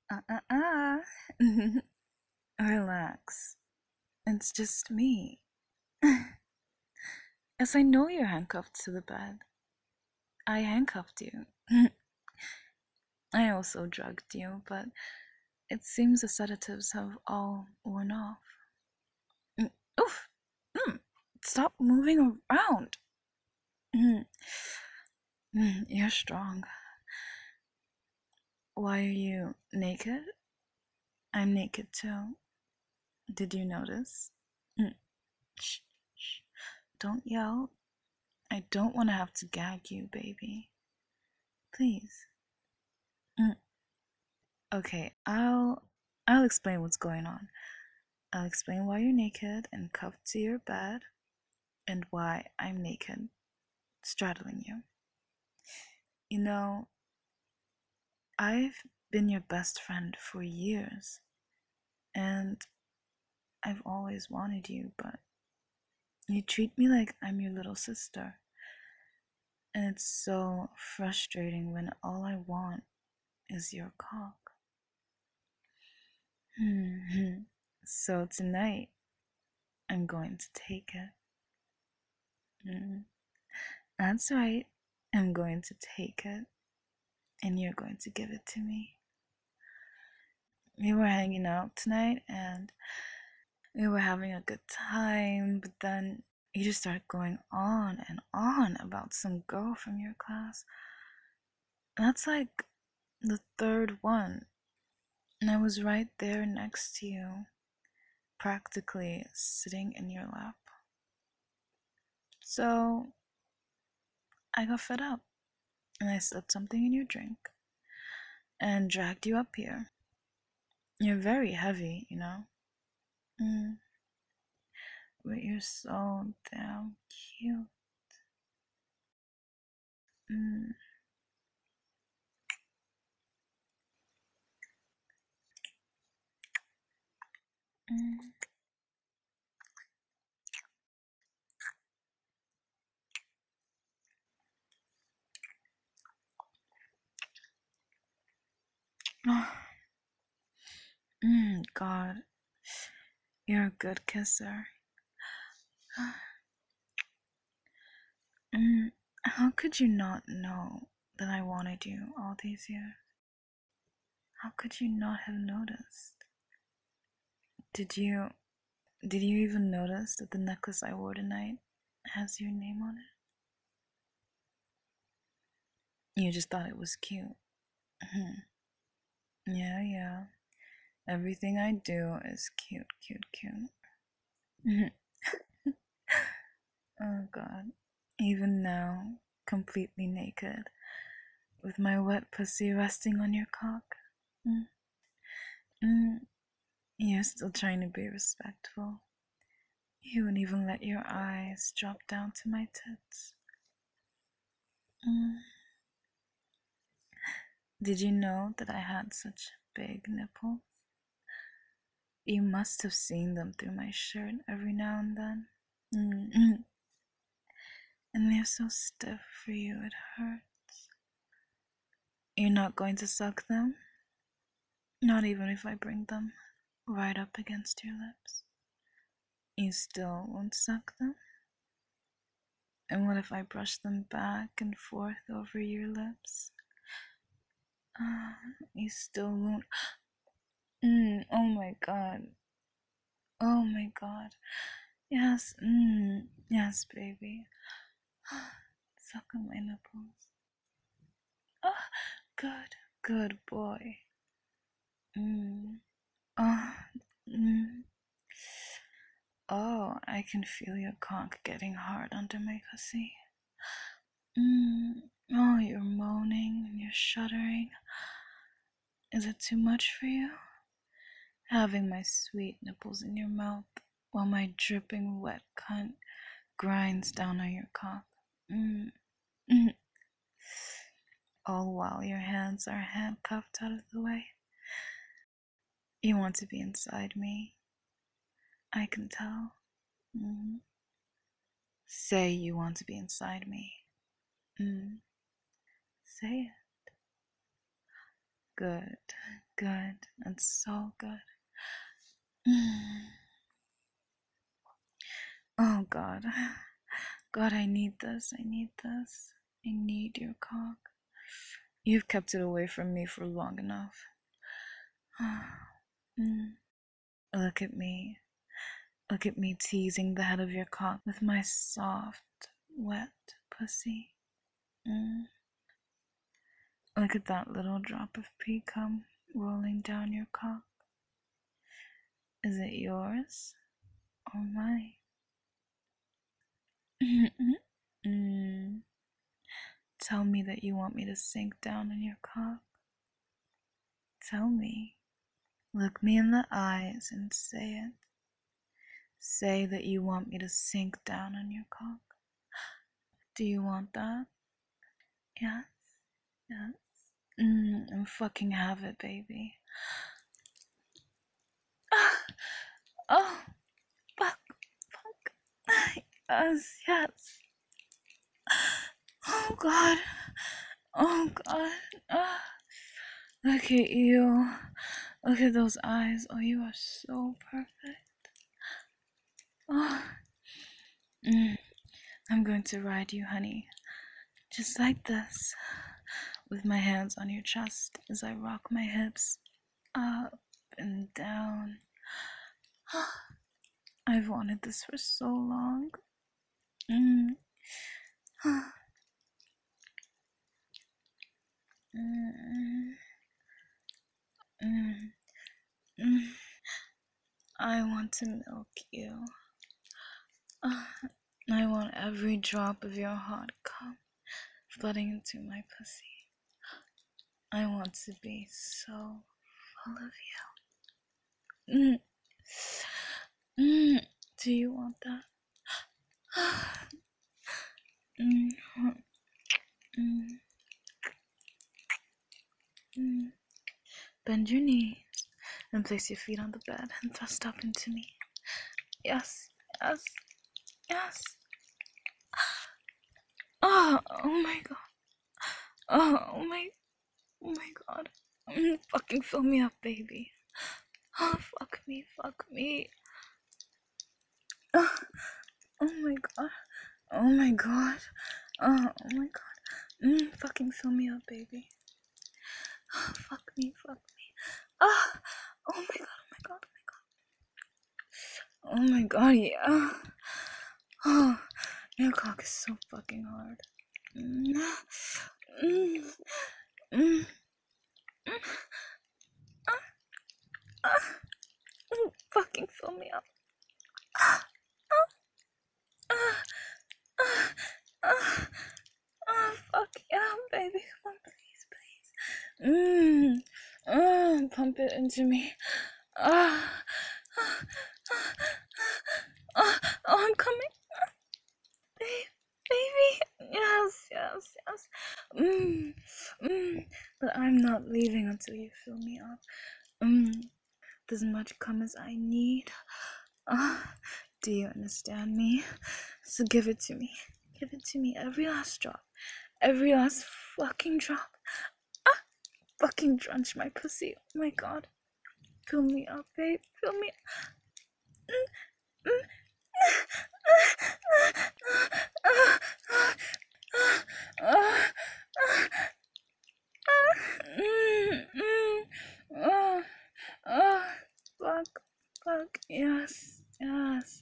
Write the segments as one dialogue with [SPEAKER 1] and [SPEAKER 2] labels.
[SPEAKER 1] Uh. Relax. It's just me. As I know you're handcuffed to the bed, I handcuffed you. I also drugged you, but it seems the sedatives have all worn off. Oof! Stop moving around! You're strong. Why are you naked? I'm naked too. Did you notice? Shh, shh. Don't yell. I don't want to have to gag you, baby. Please. Okay, I'll explain what's going on. I'll explain why you're naked and cuffed to your bed, and why I'm naked, straddling you. You know, I've been your best friend for years, and I've always wanted you, but you treat me like I'm your little sister. And it's so frustrating when all I want is your cock. So tonight, I'm going to take it. That's right. I'm going to take it, and you're going to give it to me. We were hanging out tonight, and we were having a good time, but then you just started going on and on about some girl from your class. That's like the third one, and I was right there next to you, practically sitting in your lap. So I got fed up, and I slipped something in your drink and dragged you up here. You're very heavy, you know? But you're so damn cute. Mm. Mm. God, you're a good kisser. How could you not know that I wanted you all these years? How could you not have noticed? Did you did you even notice that the necklace I wore tonight has your name on it? You just thought it was cute. Yeah. Everything I do is cute. Oh God. Even now, completely naked, with my wet pussy resting on your cock. Mm. Mm. You're still trying to be respectful. You wouldn't even let your eyes drop down to my tits. Mm. Did you know that I had such big nipples? You must have seen them through my shirt every now and then. Mm. And they're so stiff for you, it hurts. You're not going to suck them? Not even if I bring them right up against your lips. You still won't suck them? And what if I brush them back and forth over your lips? You still won't. Oh my god. Oh my god. Yes, yes, baby. Suck on my nipples. Oh, good boy. Oh, mm. Oh, I can feel your cock getting hard under my pussy. Oh, you're moaning and you're shuddering. Is it too much for you? Having my sweet nipples in your mouth while my dripping wet cunt grinds down on your cock. Mm. Mm. All while your hands are handcuffed out of the way. You want to be inside me. I can tell. Mm. Say you want to be inside me. Say it. Good, good. It's so good. Oh God. God, I need this. I need this. I need your cock. You've kept it away from me for long enough. Look at me. Look at me teasing the head of your cock with my soft, wet pussy. Look at that little drop of pea cum rolling down your cock. Is it yours or mine? Tell me that you want me to sink down on your cock. Tell me. Look me in the eyes and say it. Say that you want me to sink down on your cock. Do you want that? Yes? Yes? And fucking have it, baby. Oh, fuck. Yes, yes. Oh God. Oh God. Look at you. Look at those eyes. Oh, you are so perfect. Oh. I'm going to ride you, honey. Just like this. With my hands on your chest as I rock my hips up and down. I've wanted this for so long. I want to milk you. I want every drop of your hot cum flooding into my pussy. I want to be so full of you. Do you want that? Bend your knees and place your feet on the bed and thrust up into me. Yes, yes, yes. Oh my God. Oh my God. Fucking fill me up, baby. Oh, fuck me, fuck me. Oh my God. Oh my God. Oh my God. Fucking fill me up, baby. Oh, fuck me, fuck me. Oh my God, oh my God, oh my God. Oh my God, yeah. Oh, your cock is so fucking hard. Fucking fill me up. Fuck yeah, baby. Come on, please, please. Pump it into me. Oh, I'm coming. Baby. Yes, yes, yes. But I'm not leaving until you fill me up. As much cum as I need. Do you understand me? So give it to me. Give it to me. Every last drop. Every last fucking drop. Fucking drench my pussy. Oh my God. Fill me up, babe. Fill me fuck, yes, yes.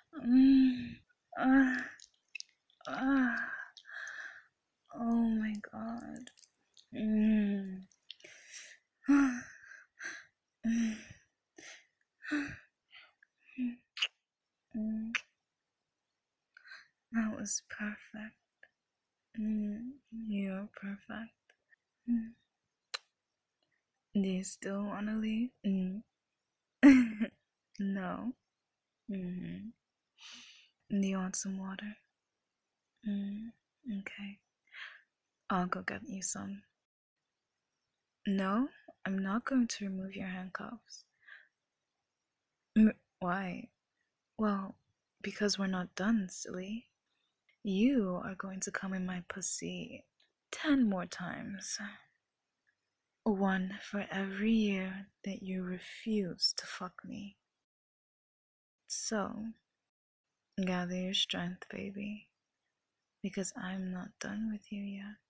[SPEAKER 1] Oh my God. That was perfect. You're perfect. Do you still want to leave? No. Do you want some water? Okay. I'll go get you some. No, I'm not going to remove your handcuffs. Why? Well, because we're not done, silly. You are going to come in my pussy 10 more times. One for every year that you refuse to fuck me. So, gather your strength, baby, because I'm not done with you yet.